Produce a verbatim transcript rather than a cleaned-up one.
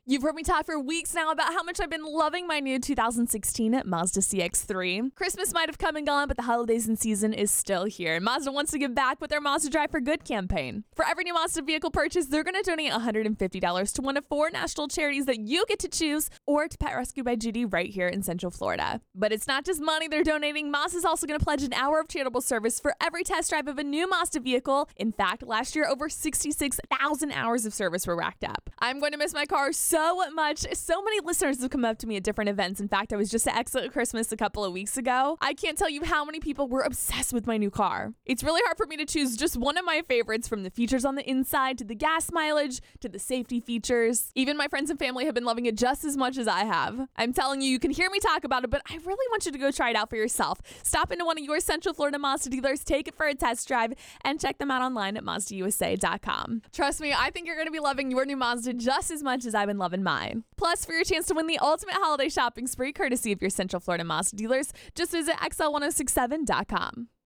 You've heard me talk for weeks now about how much I've been loving my new two thousand sixteen Mazda C X three. Christmas might have come and gone, but the holidays and season is still here. And Mazda wants to give back with their Mazda Drive for Good campaign. For every new Mazda vehicle purchase, they're going to donate one hundred fifty dollars to one of four national charities that you get to choose, or to Pet Rescue by Judy right here in Central Florida. But it's not just money they're donating. Mazda's also going to pledge an hour of charitable service for every test drive of a new Mazda vehicle. In fact, last year, over sixty-six thousand hours of service were racked up. I'm going to miss my car so much. So many listeners have come up to me at different events. In fact, I was just at Excellent Christmas a couple of weeks ago. I can't tell you how many people were obsessed with my new car. It's really hard for me to choose just one of my favorites, from the features on the inside to the gas mileage to the safety features. Even my friends and family have been loving it just as much as I have. I'm telling you, you can hear me talk about it, but I really want you to go try it out for yourself. Stop into one of your Central Florida Mazda dealers, take it for a test drive, and check them out online at Mazda U S A dot com. Trust me, I think you're going to be loving your new Mazda just as much as I've been loving mine. Plus, for your chance to win the ultimate holiday shopping spree, courtesy of your Central Florida Mazda dealers, just visit X L ten sixty-seven dot com.